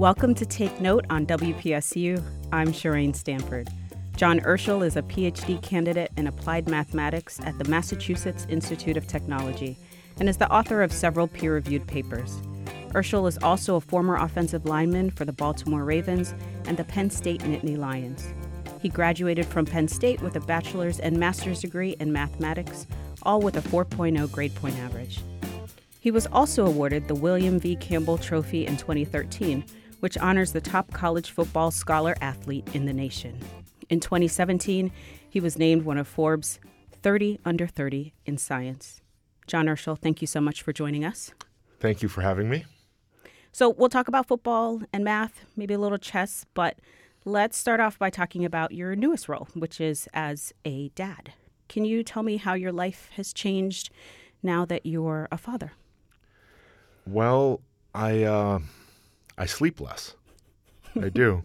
Welcome to Take Note on WPSU. I'm Shireen Stanford. John Urschel is a PhD candidate in applied mathematics at the Massachusetts Institute of Technology and is the author of several peer-reviewed papers. Urschel is also a former offensive lineman for the Baltimore Ravens and the Penn State Nittany Lions. He graduated from Penn State with a bachelor's and master's degree in mathematics, all with a 4.0 grade point average. He was also awarded the William V. Campbell Trophy in 2013, which honors the top college football scholar athlete in the nation. In 2017, he was named one of Forbes' 30 Under 30 in science. John Urschel, thank you so much for joining us. Thank you for having me. So we'll talk about football and math, maybe a little chess, but let's start off by talking about your newest role, which is as a dad. Can you tell me how your life has changed now that you're a father? Well, I sleep less. I do.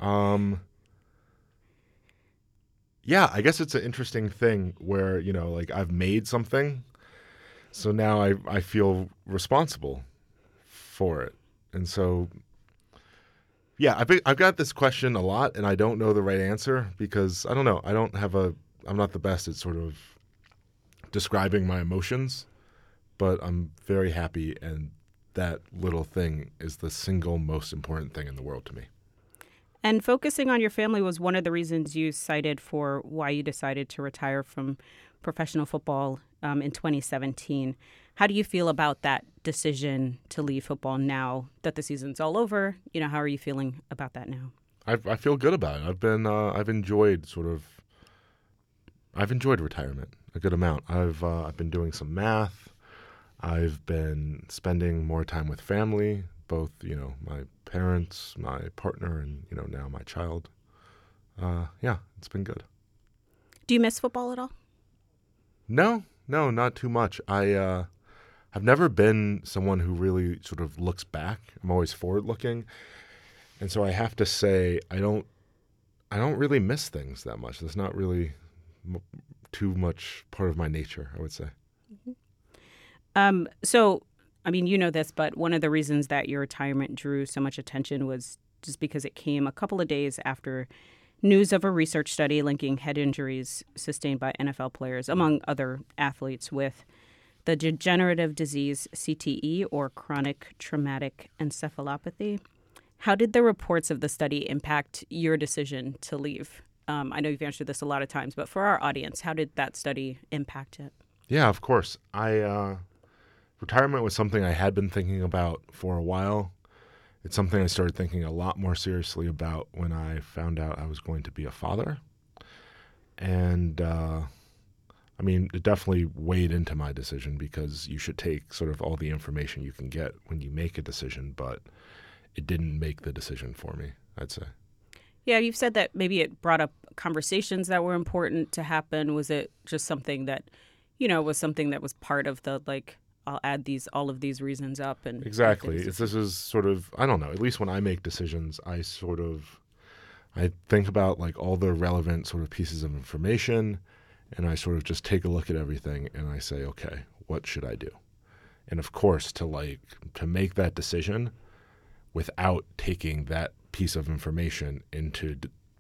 Yeah, I guess it's an interesting thing where, I've made something, so now I feel responsible for it. And so, yeah, I've got this question a lot, and I don't know the right answer because, I don't know, I'm not the best at sort of describing my emotions, but I'm very happy, and that little thing is the single most important thing in the world to me. And focusing on your family was one of the reasons you cited for why you decided to retire from professional football in 2017. How do you feel about that decision to leave football now that the season's all over? How are you feeling about that now? I feel good about it. I've enjoyed retirement a good amount. I've been doing some math. I've been spending more time with family, both, my parents, my partner, and, now my child. Yeah, it's been good. Do you miss football at all? No, not too much. I've never been someone who really sort of looks back. I'm always forward looking. And so I have to say, I don't really miss things that much. That's not really too much part of my nature, I would say. Mm-hmm. So, you know this, but one of the reasons that your retirement drew so much attention was just because it came a couple of days after news of a research study linking head injuries sustained by NFL players, among other athletes, with the degenerative disease CTE, or chronic traumatic encephalopathy. How did the reports of the study impact your decision to leave? I know you've answered this a lot of times, but for our audience, how did that study impact it? Yeah, of course. Retirement was something I had been thinking about for a while. It's something I started thinking a lot more seriously about when I found out I was going to be a father. And, it definitely weighed into my decision because you should take sort of all the information you can get when you make a decision, but it didn't make the decision for me, I'd say. Yeah, you've said that maybe it brought up conversations that were important to happen. Was it just something that, was something that was part of the, I'll add all of these reasons up? And exactly. This is sort of, I don't know, at least when I make decisions, I think about all the relevant sort of pieces of information, and I sort of just take a look at everything and I say, okay, what should I do? And of course, to make that decision without taking that piece of information into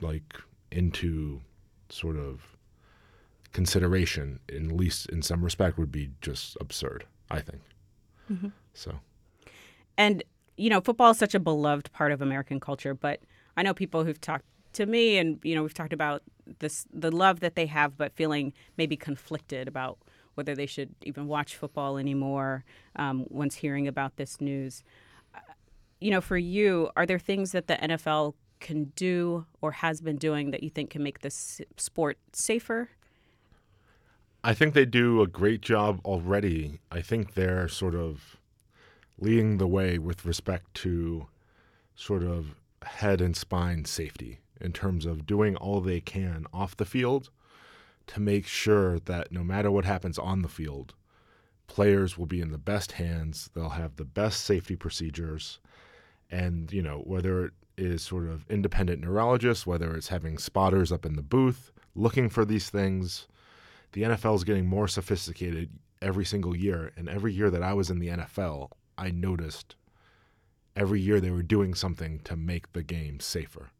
sort of consideration, at least in some respect, would be just absurd, I think. Mm-hmm. So, and football is such a beloved part of American culture, but I know people who've talked to me, and we've talked about the love that they have, but feeling maybe conflicted about whether they should even watch football anymore once hearing about this news. For you, are there things that the NFL can do or has been doing that you think can make this sport safer? I think they do a great job already. I think they're sort of leading the way with respect to sort of head and spine safety in terms of doing all they can off the field to make sure that no matter what happens on the field, players will be in the best hands. They'll have the best safety procedures. And, whether it is sort of independent neurologists, whether it's having spotters up in the booth looking for these things, the NFL is getting more sophisticated every single year. And every year that I was in the NFL, I noticed every year they were doing something to make the game safer.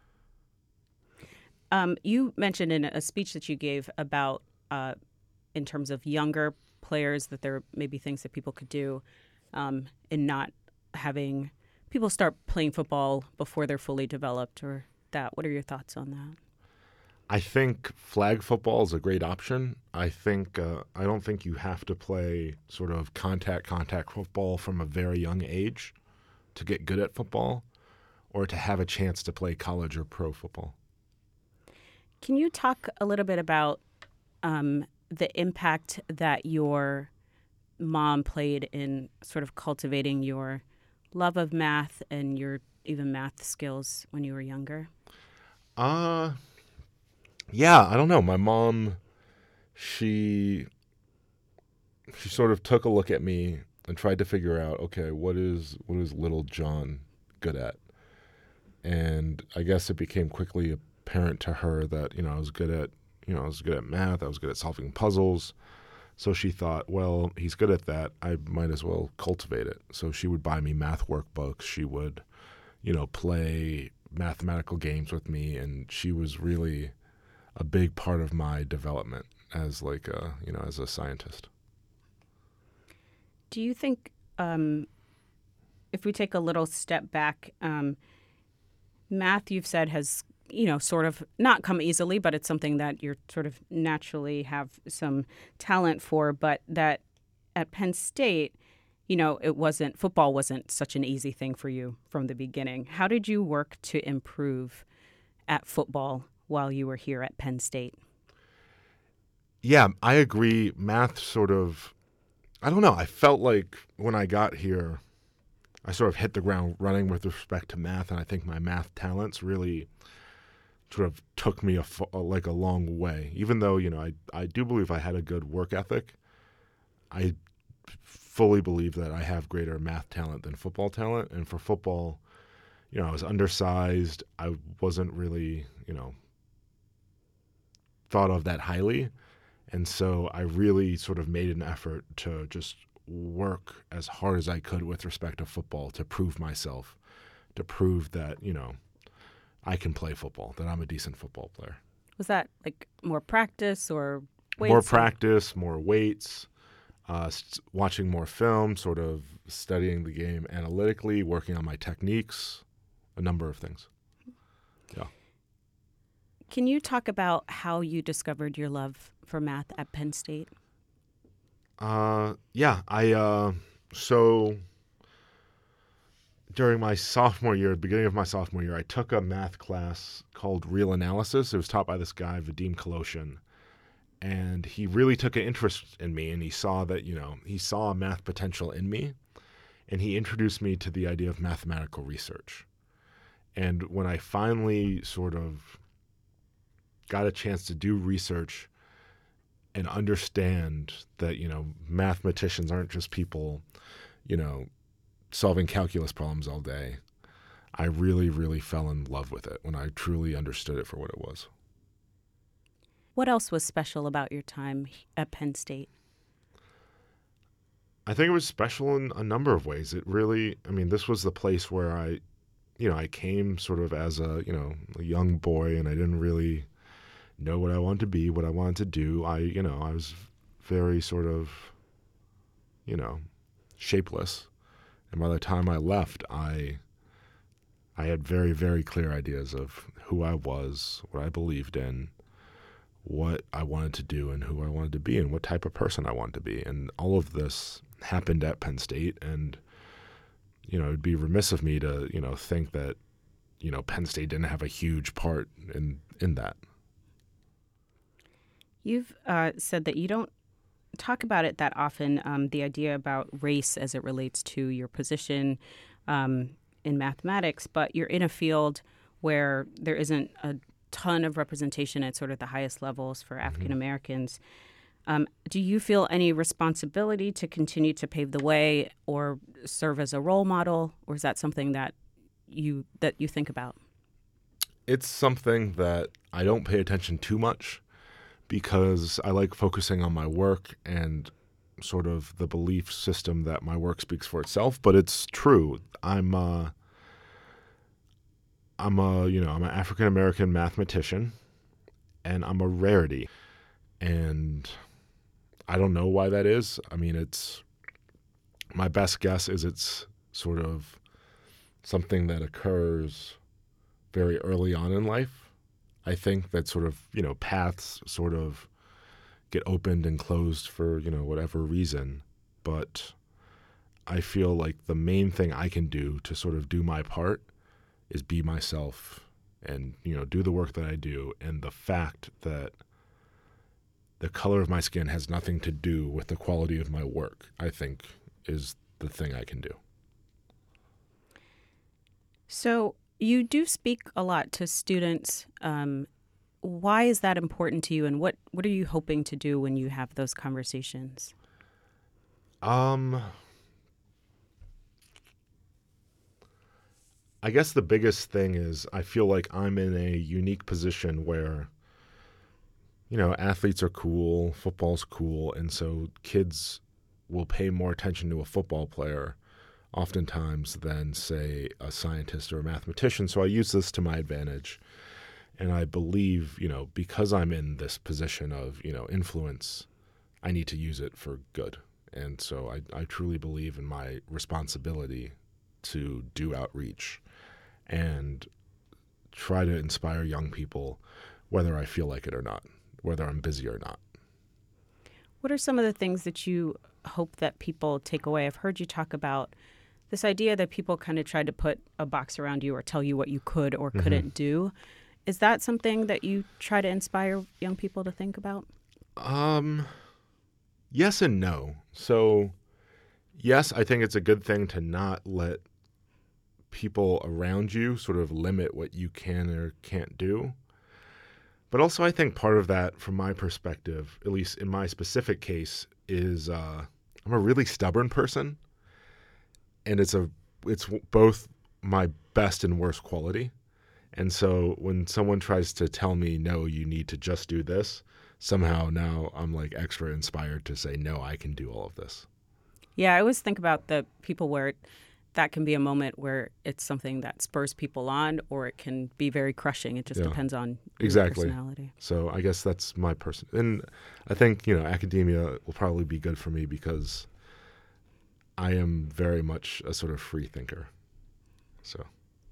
You mentioned in a speech that you gave about, in terms of younger players, that there may be things that people could do in not having people start playing football before they're fully developed or that. What are your thoughts on that? I think flag football is a great option. I don't think you have to play sort of contact football from a very young age to get good at football or to have a chance to play college or pro football. Can you talk a little bit about the impact that your mom played in sort of cultivating your love of math and your even math skills when you were younger? Yeah, I don't know. My mom, she sort of took a look at me and tried to figure out, okay, what is little John good at? And I guess it became quickly apparent to her that, I was good at math, I was good at solving puzzles. So she thought, well, he's good at that, I might as well cultivate it. So she would buy me math workbooks. She would, play mathematical games with me, and she was really a big part of my development as as a scientist. Do you think, if we take a little step back, math, you've said, has, sort of not come easily, but it's something that you're sort of naturally have some talent for, but that at Penn State, football wasn't such an easy thing for you from the beginning. How did you work to improve at football while you were here at Penn State? Yeah, I agree. Math sort of, I don't know, I felt like when I got here, I sort of hit the ground running with respect to math, and I think my math talents really sort of took me a long way. Even though, I do believe I had a good work ethic, I fully believe that I have greater math talent than football talent. And for football, I was undersized. I wasn't really, thought of that highly. And so I really sort of made an effort to just work as hard as I could with respect to football to prove myself, to prove that, I can play football, that I'm a decent football player. Was that like more practice or weights? More practice, more weights, watching more film, sort of studying the game analytically, working on my techniques, a number of things. Yeah. Can you talk about how you discovered your love for math at Penn State? So during my sophomore year, beginning of my sophomore year, I took a math class called Real Analysis. It was taught by this guy, Vadim Koloshin. And he really took an interest in me, and he saw that, he saw math potential in me, and he introduced me to the idea of mathematical research. And when I finally sort of got a chance to do research and understand that, mathematicians aren't just people, solving calculus problems all day, I really, really fell in love with it when I truly understood it for what it was. What else was special about your time at Penn State? I think it was special in a number of ways. It really, this was the place where I came sort of as a young boy, and I didn't really know what I wanted to be, what I wanted to do. I was very sort of, shapeless. And by the time I left, I had very, very clear ideas of who I was, what I believed in, what I wanted to do, and who I wanted to be, and what type of person I wanted to be. And all of this happened at Penn State, and, it'd be remiss of me to, think that, Penn State didn't have a huge part in that. You've said that you don't talk about it that often, the idea about race as it relates to your position in mathematics, but you're in a field where there isn't a ton of representation at sort of the highest levels for African Americans. Do you feel any responsibility to continue to pave the way or serve as a role model, or is that something that you think about? It's something that I don't pay attention too much, because I like focusing on my work and sort of the belief system that my work speaks for itself, but it's true. I'm an African American mathematician, and I'm a rarity. And I don't know why that is. I mean, my best guess is it's sort of something that occurs very early on in life. I think that sort of, paths sort of get opened and closed for, whatever reason. But I feel like the main thing I can do to sort of do my part is be myself and, do the work that I do. And the fact that the color of my skin has nothing to do with the quality of my work, I think, is the thing I can do. So you do speak a lot to students. Why is that important to you, and what are you hoping to do when you have those conversations? I guess the biggest thing is I feel like I'm in a unique position where, athletes are cool, football's cool, and so kids will pay more attention to a football player oftentimes than, say, a scientist or a mathematician. So I use this to my advantage. And I believe, because I'm in this position of, influence, I need to use it for good. And so I truly believe in my responsibility to do outreach and try to inspire young people, whether I feel like it or not, whether I'm busy or not. What are some of the things that you hope that people take away? I've heard you talk about this idea that people kind of tried to put a box around you or tell you what you could or couldn't do. Is that something that you try to inspire young people to think about? Yes and no. So, yes, I think it's a good thing to not let people around you sort of limit what you can or can't do. But also, I think part of that, from my perspective, at least in my specific case, is I'm a really stubborn person, and it's both my best and worst quality. And so when someone tries to tell me, no, you need to just do this, somehow now I'm like extra inspired to say, no, I can do all of this. Yeah, I always think about the people where that can be a moment where it's something that spurs people on, or it can be very crushing. It just depends on your personality. So I guess that's my person. And I think, academia will probably be good for me because I am very much a sort of free thinker. So.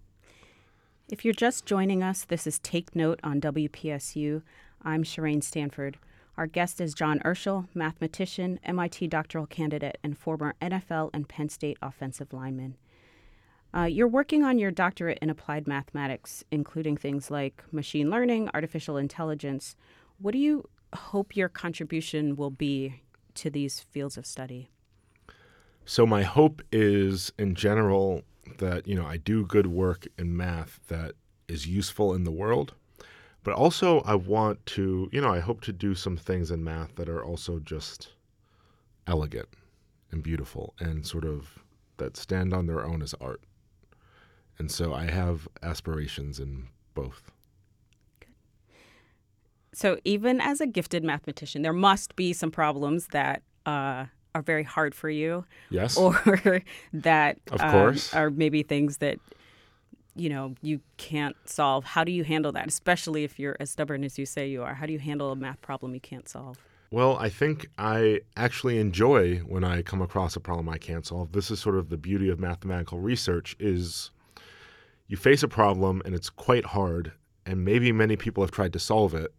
If you're just joining us, this is Take Note on WPSU. I'm Shireen Stanford. Our guest is John Urschel, mathematician, MIT doctoral candidate, and former NFL and Penn State offensive lineman. You're working on your doctorate in applied mathematics, including things like machine learning, artificial intelligence. What do you hope your contribution will be to these fields of study? So my hope is, in general, that, I do good work in math that is useful in the world. But also I want to, I hope to do some things in math that are also just elegant and beautiful and sort of that stand on their own as art. And so I have aspirations in both. Good. So even as a gifted mathematician, there must be some problems that are very hard for you. Yes. Or that of course. Are maybe things that, you can't solve. How do you handle that, especially if you're as stubborn as you say you are? How do you handle a math problem you can't solve? Well, I think I actually enjoy when I come across a problem I can't solve. This is sort of the beauty of mathematical research is you face a problem and it's quite hard, and maybe many people have tried to solve it.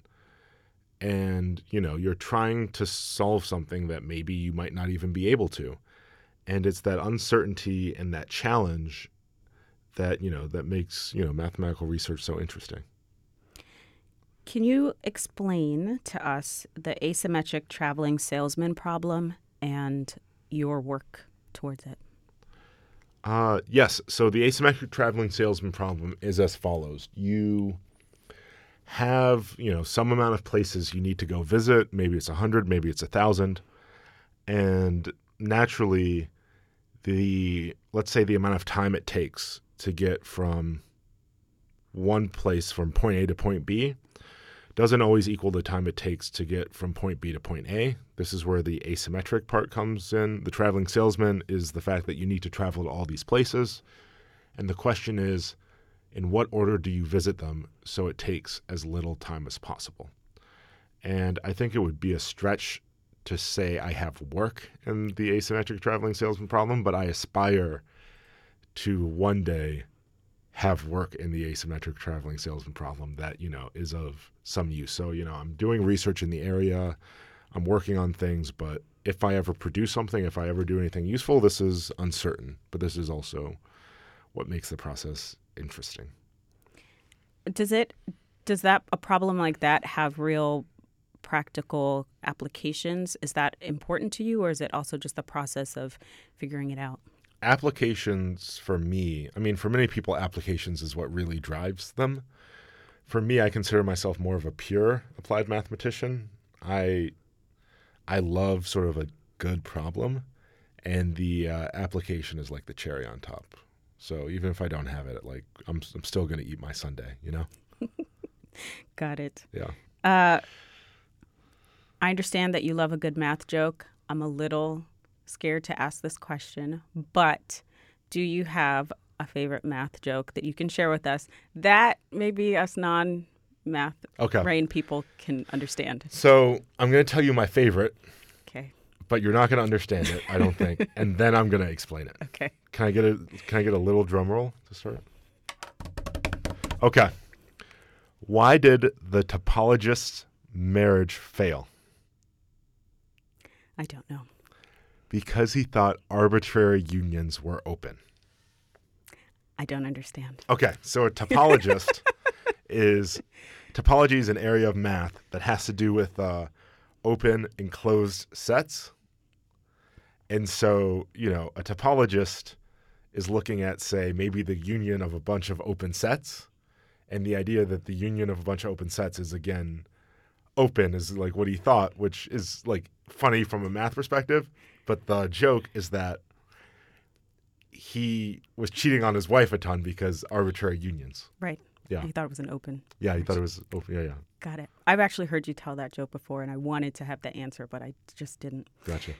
And, you're trying to solve something that maybe you might not even be able to. And it's that uncertainty and that challenge that, that makes, mathematical research so interesting. Can you explain to us the asymmetric traveling salesman problem and your work towards it? Yes. So the asymmetric traveling salesman problem is as follows. You have, some amount of places you need to go visit. Maybe it's 100, maybe it's 1,000. And naturally, let's say the amount of time it takes to get from one place from point A to point B doesn't always equal the time it takes to get from point B to point A. This is where the asymmetric part comes in. The traveling salesman is the fact that you need to travel to all these places. And the question is, in what order do you visit them so it takes as little time as possible? And I think it would be a stretch to say I have work in the asymmetric traveling salesman problem, but I aspire to one day have work in the asymmetric traveling salesman problem that, is of some use. So, I'm doing research in the area, I'm working on things, but if I ever produce something, if I ever do anything useful, this is uncertain. But this is also what makes the process interesting. Does a problem like that have real practical applications? Is that important to you, or is it also just the process of figuring it out? Applications for me, for many people, applications is what really drives them. For me, I consider myself more of a pure applied mathematician. I love sort of a good problem, and the application is like the cherry on top. So even if I don't have it, I'm still going to eat my sundae, Got it. Yeah. I understand that you love a good math joke. I'm a little scared to ask this question, but do you have a favorite math joke that you can share with us that maybe us non-math brain people can understand? So I'm going to tell you my favorite. Okay. But you're not going to understand it, I don't think, and then I'm going to explain it. Okay. Can I get a little drum roll to start? Okay. Why did the topologist's marriage fail? I don't know. Because he thought arbitrary unions were open. I don't understand. Okay, so a topologist topology is an area of math that has to do with open and closed sets. And so, a topologist is looking at, say, maybe the union of a bunch of open sets. And the idea that the union of a bunch of open sets is, again, open is like what he thought, which is like funny from a math perspective. But the joke is that he was cheating on his wife a ton because arbitrary unions. Right. Yeah. He thought it was an open. Yeah, he thought it was open. Yeah. Got it. I've actually heard you tell that joke before, and I wanted to have the answer, but I just didn't. Gotcha.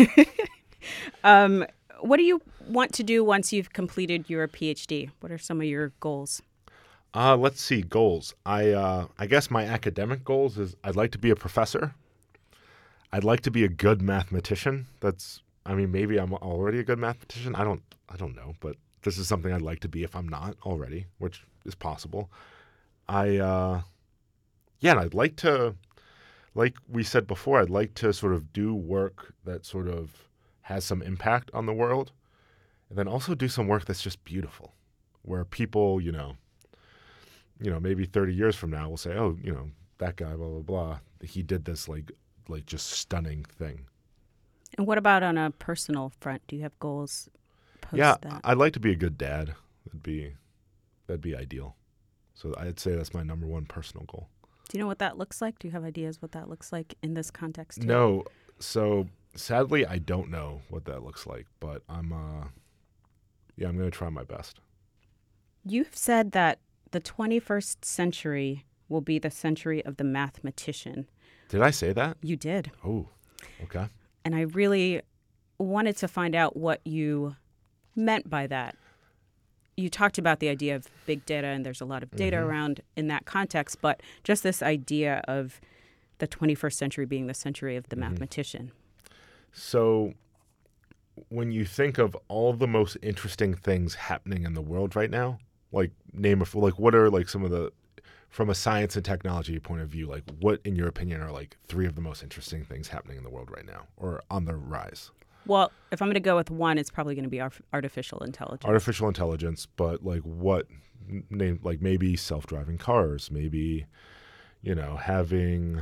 What do you want to do once you've completed your PhD? What are some of your goals? Let's see, goals. I guess my academic goals is I'd like to be a professor. I'd like to be a good mathematician. Maybe I'm already a good mathematician. I don't know, but this is something I'd like to be if I'm not already, which is possible. And I'd like to, like we said before, I'd like to sort of do work that sort of has some impact on the world, and then also do some work that's just beautiful, where people, maybe 30 years from now will say, oh, that guy, blah, blah, blah, he did this like just stunning thing. And what about on a personal front? Do you have goals post that? I'd like to be a good dad. That'd be ideal. So I'd say that's my number one personal goal. Do you know what that looks like? Do you have ideas what that looks like in this context too? No. So sadly, I don't know what that looks like, but I'm going to try my best. You've said that the 21st century will be the century of the mathematician. Did I say that? You did. Oh, okay. And I really wanted to find out what you meant by that. You talked about the idea of big data, and there's a lot of data around in that context, but just this idea of the 21st century being the century of the mathematician. So when you think of all the most interesting things happening in the world right now, what are like some of the, from a science and technology point of view, like what in your opinion are like three of the most interesting things happening in the world right now or on the rise? Well, if I'm going to go with one, it's probably going to be artificial intelligence. Artificial intelligence, but like what name? Like maybe self-driving cars, maybe, having,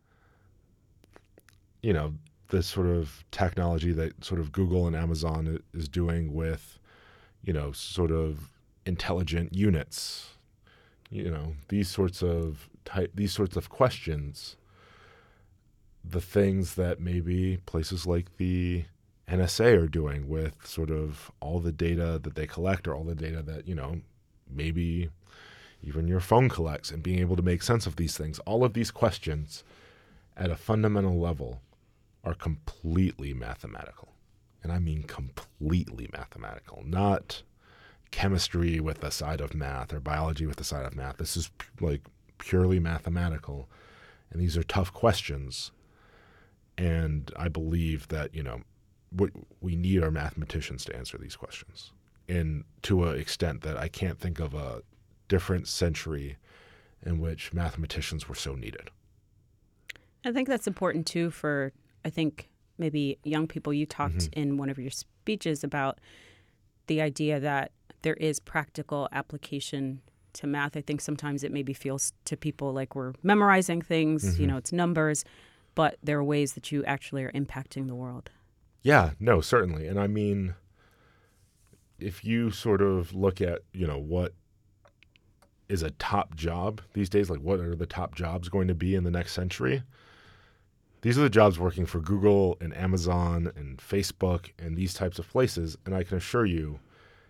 this sort of technology that sort of Google and Amazon is doing with, sort of intelligent units, these sorts of questions. The things that maybe places like the NSA are doing with sort of all the data that they collect or all the data that, maybe even your phone collects, and being able to make sense of these things. All of these questions at a fundamental level are completely mathematical. And I mean completely mathematical, not chemistry with a side of math or biology with a side of math. This is like purely mathematical. And these are tough questions. And I believe that, we need our mathematicians to answer these questions. And to an extent that I can't think of a different century in which mathematicians were so needed. I think that's important too for, I think, maybe young people. You talked in one of your speeches about the idea that there is practical application to math. I think sometimes it maybe feels to people like we're memorizing things, it's numbers, but there are ways that you actually are impacting the world. Yeah, no, certainly. And I mean, if you sort of look at, what is a top job these days, like what are the top jobs going to be in the next century? These are the jobs working for Google and Amazon and Facebook and these types of places. And I can assure you,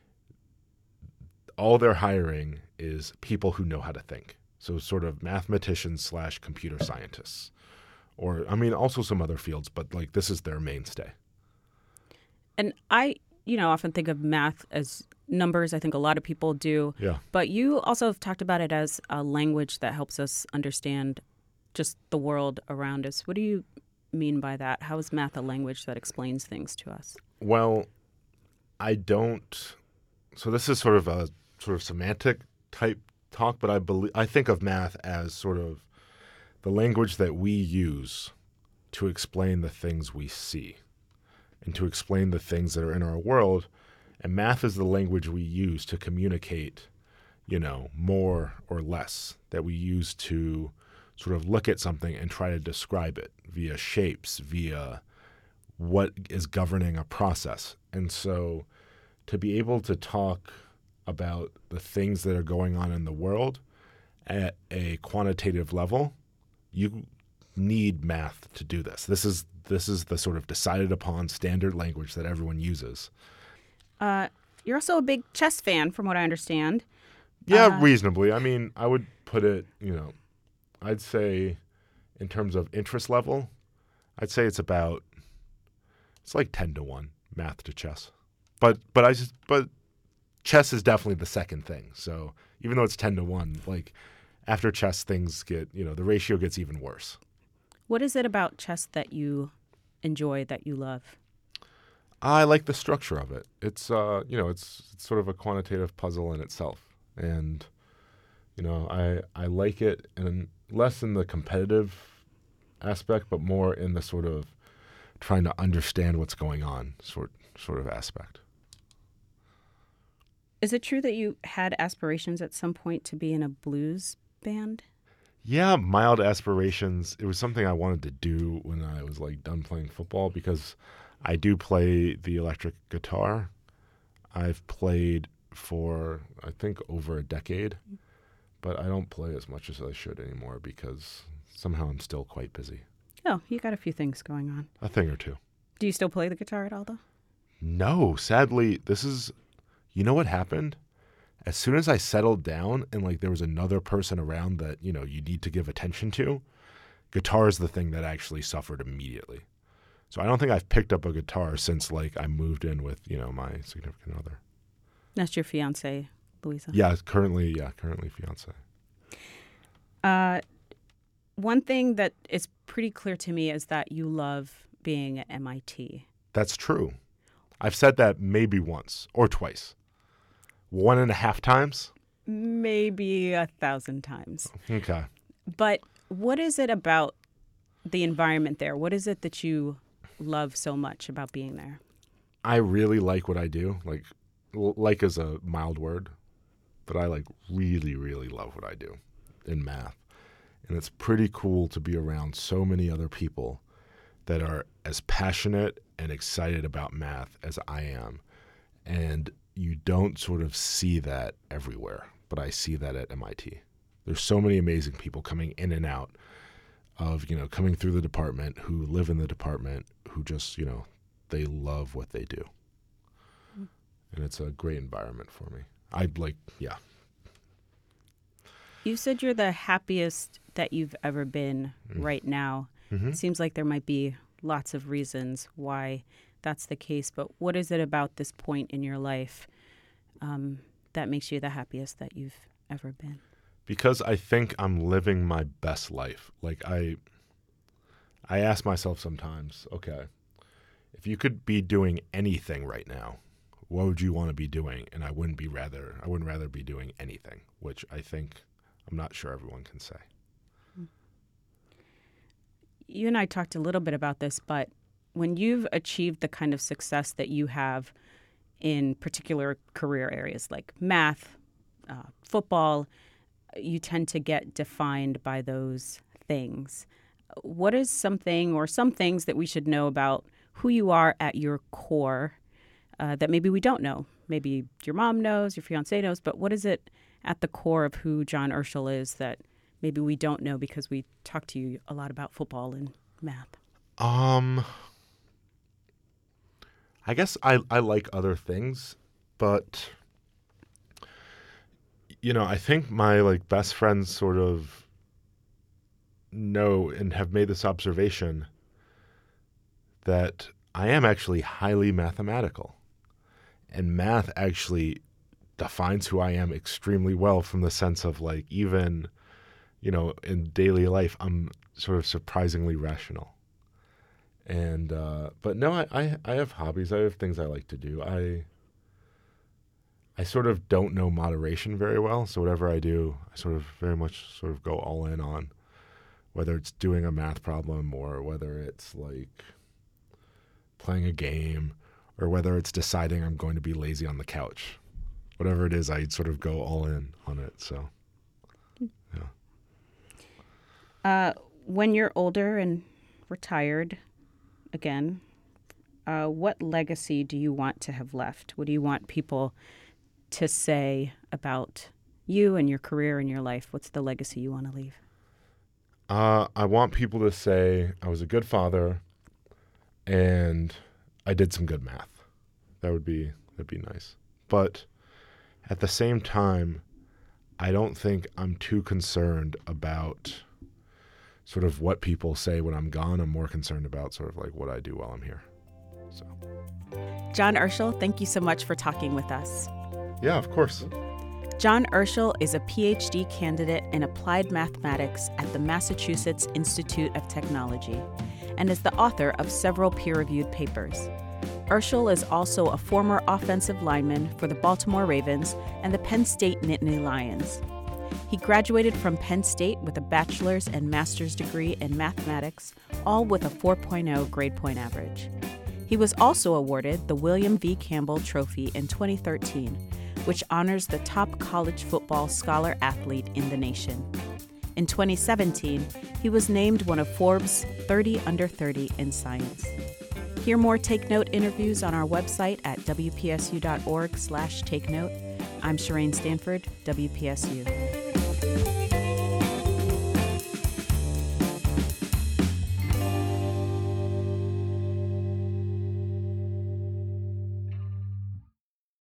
all they're hiring is people who know how to think. So sort of mathematicians / computer scientists. Or, also some other fields, but like this is their mainstay. And I, often think of math as numbers. I think a lot of people do. Yeah. But you also have talked about it as a language that helps us understand just the world around us. What do you mean by that? How is math a language that explains things to us? Well, I don't. So this is sort of semantic type talk, but I think of math as sort of the language that we use to explain the things we see and to explain the things that are in our world. And math is the language we use to communicate, more or less, that we use to sort of look at something and try to describe it via shapes, via what is governing a process. And so to be able to talk about the things that are going on in the world at a quantitative level, you need math to do this. This is the sort of decided upon standard language that everyone uses. You're also a big chess fan, from what I understand. Yeah, reasonably. I mean, I would put it, I'd say in terms of interest level, I'd say it's like 10-1 math to chess. But chess is definitely the second thing. So even though it's 10-1, like after chess things get, the ratio gets even worse. What is it about chess that you enjoy, that you love? I like the structure of it. It's it's sort of a quantitative puzzle in itself. And I like it, and less in the competitive aspect, but more in the sort of trying to understand what's going on sort of aspect. Is it true that you had aspirations at some point to be in a blues band? Yeah, mild aspirations. It was something I wanted to do when I was like done playing football, because I do play the electric guitar. I've played for, I think, over a decade, but I don't play as much as I should anymore because somehow I'm still quite busy. Oh, you got a few things going on. A thing or two. Do you still play the guitar at all, though? No, sadly, you know what happened? As soon as I settled down and like there was another person around that, you need to give attention to, guitar is the thing that actually suffered immediately. So I don't think I've picked up a guitar since like I moved in with, my significant other. That's your fiance, Louisa? Yeah, currently fiance. One thing that is pretty clear to me is that you love being at MIT. That's true. I've said that maybe once or twice. 1.5 times? Maybe 1,000 times. Okay. But what is it about the environment there? What is it that you love so much about being there? I really like what I do. Like is a mild word, but I really, really love what I do in math. And it's pretty cool to be around so many other people that are as passionate and excited about math as I am. And you don't sort of see that everywhere, but I see that at MIT. There's so many amazing people coming in and out of, coming through the department, who live in the department, who just, they love what they do. And it's a great environment for me. You said you're the happiest that you've ever been right now. Mm-hmm. It seems like there might be lots of reasons why that's the case, but what is it about this point in your life that makes you the happiest that you've ever been? Because I think I'm living my best life. Like I ask myself sometimes, okay, if you could be doing anything right now, what would you want to be doing? And I wouldn't rather be doing anything, which I'm not sure everyone can say. You and I talked a little bit about this, but when you've achieved the kind of success that you have in particular career areas like math, football, you tend to get defined by those things. What is something or some things that we should know about who you are at your core that maybe we don't know? Maybe your mom knows, your fiance knows, but what is it at the core of who John Urschel is that maybe we don't know because we talk to you a lot about football and math? I guess I like other things, but I think my best friends sort of know and have made this observation that I am actually highly mathematical, and math actually defines who I am extremely well, from the sense of even in daily life, I'm sort of surprisingly rational. And but no, I have hobbies. I have things I like to do. I sort of don't know moderation very well, so whatever I do, I sort of very much sort of go all in on, whether it's doing a math problem or whether it's playing a game or whether it's deciding I'm going to be lazy on the couch. Whatever it is, I sort of go all in on it. So, yeah. When you're older and retired, again, what legacy do you want to have left? What do you want people to say about you and your career and your life? What's the legacy you want to leave? I want people to say I was a good father and I did some good math. That'd be nice. But at the same time, I don't think I'm too concerned about sort of what people say when I'm gone. I'm more concerned about sort of what I do while I'm here. So, John Urschel, thank you so much for talking with us. Yeah, of course. John Urschel is a PhD candidate in applied mathematics at the Massachusetts Institute of Technology and is the author of several peer-reviewed papers. Urschel is also a former offensive lineman for the Baltimore Ravens and the Penn State Nittany Lions. He graduated from Penn State with a bachelor's and master's degree in mathematics, all with a 4.0 grade point average. He was also awarded the William V. Campbell Trophy in 2013, which honors the top college football scholar athlete in the nation. In 2017, he was named one of Forbes' 30 Under 30 in science. Hear more Take Note interviews on our website at wpsu.org/takenote. I'm Shireen Stanford, WPSU.